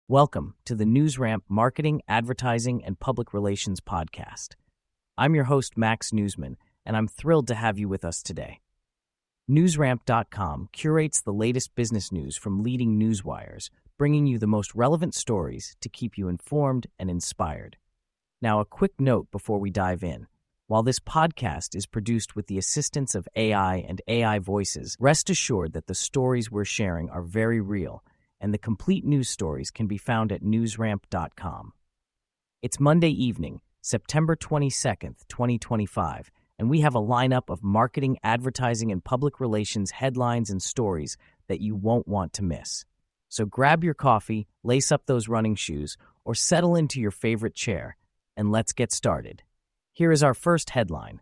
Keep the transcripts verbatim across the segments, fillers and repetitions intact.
Welcome to the NewsRamp Marketing, Advertising, and Public Relations podcast. I'm your host, Max Newsman, and I'm thrilled to have you with us today. NewsRamp dot com curates the latest business news from leading newswires, bringing you the most relevant stories to keep you informed and inspired. Now, a quick note before we dive in. While this podcast is produced with the assistance of A I and A I voices, rest assured that the stories we're sharing are very real, and the complete news stories can be found at NewsRamp dot com. It's Monday evening, September twenty-second, twenty twenty-five, and we have a lineup of marketing, advertising, and public relations headlines and stories that you won't want to miss. So grab your coffee, lace up those running shoes, or settle into your favorite chair, and let's get started. Here is our first headline.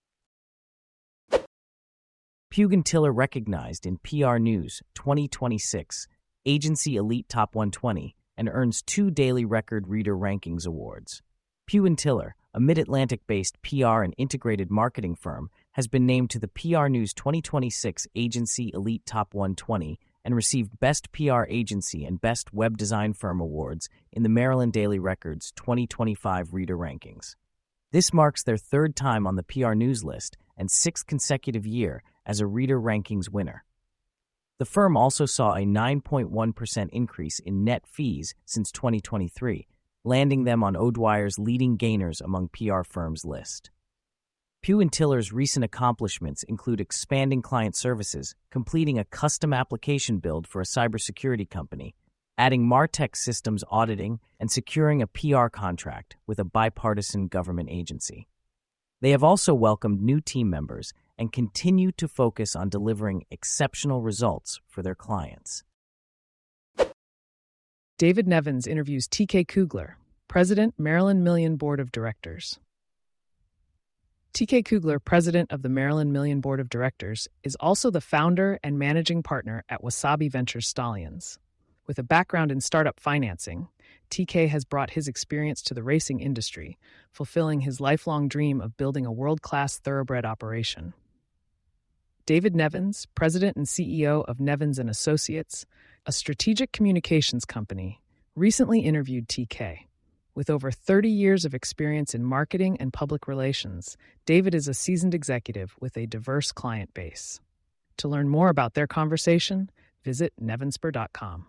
Pugh & Tiller recognized in P R News twenty twenty-six Agency Elite Top one twenty and earns two Daily Record Reader Rankings awards. Pugh & Tiller, a Mid-Atlantic-based P R and integrated marketing firm, has been named to the P R News twenty twenty-six Agency Elite Top one twenty and received Best P R Agency and Best Web Design Firm awards in the Maryland Daily Record's twenty twenty-five Reader Rankings. This marks their third time on the P R News list and sixth consecutive year as a Reader Rankings winner. The firm also saw a nine point one percent increase in net fees since twenty twenty-three, landing them on O'Dwyer's leading gainers among P R firms list. Pugh & Tiller's recent accomplishments include expanding client services, completing a custom application build for a cybersecurity company, adding MarTech systems auditing, and securing a P R contract with a bipartisan government agency. They have also welcomed new team members and continue to focus on delivering exceptional results for their clients. David Nevins interviews T K Kugler, President, Maryland Million Board of Directors. T K Kugler, President of the Maryland Million Board of Directors, is also the founder and managing partner at Wasabi Ventures Stallions. With a background in startup financing, T K has brought his experience to the racing industry, fulfilling his lifelong dream of building a world-class thoroughbred operation. David Nevins, President and C E O of Nevins and Associates, a strategic communications company, recently interviewed T K. With over thirty years of experience in marketing and public relations, David is a seasoned executive with a diverse client base. To learn more about their conversation, visit Nevinspur dot com.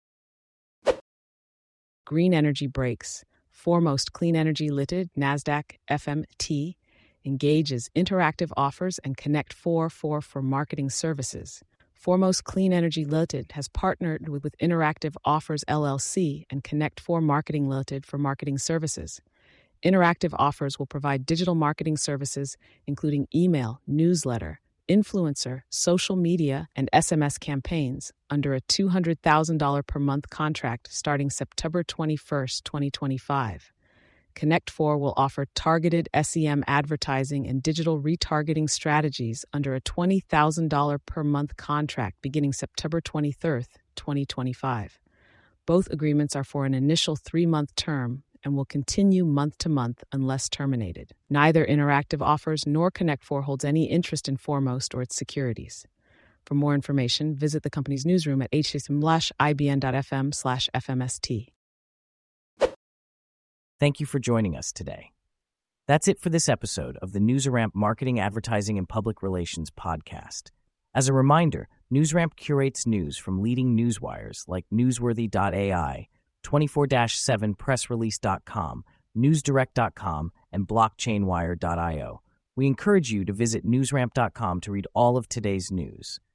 Green Energy Breaks. Foremost Clean Energy Limited, NASDAQ F M T, engages interactive offers and Connect four four for marketing services. Foremost Clean Energy Limited has partnered with, with Interactive Offers L L C and Connect four Marketing Limited for marketing services. Interactive Offers will provide digital marketing services, including email, newsletter, influencer, social media, and S M S campaigns under a two hundred thousand dollars per month contract starting September twenty-first, twenty twenty-five. Connect four will offer targeted S E M advertising and digital retargeting strategies under a twenty thousand dollars per month contract beginning September twenty-third, twenty twenty-five. Both agreements are for an initial three-month term and will continue month to month unless terminated. Neither Interactive Offers nor Connect four holds any interest in Foremost or its securities. For more information, visit the company's newsroom at https ibn dot f m slash f m s t. Thank you for joining us today. That's it for this episode of the NewsRamp Marketing, Advertising, and Public Relations podcast. As a reminder, NewsRamp curates news from leading newswires like newsworthy dot a i, twenty-four seven press release dot com, newsdirect dot com, and blockchain wire dot i o. We encourage you to visit newsramp dot com to read all of today's news.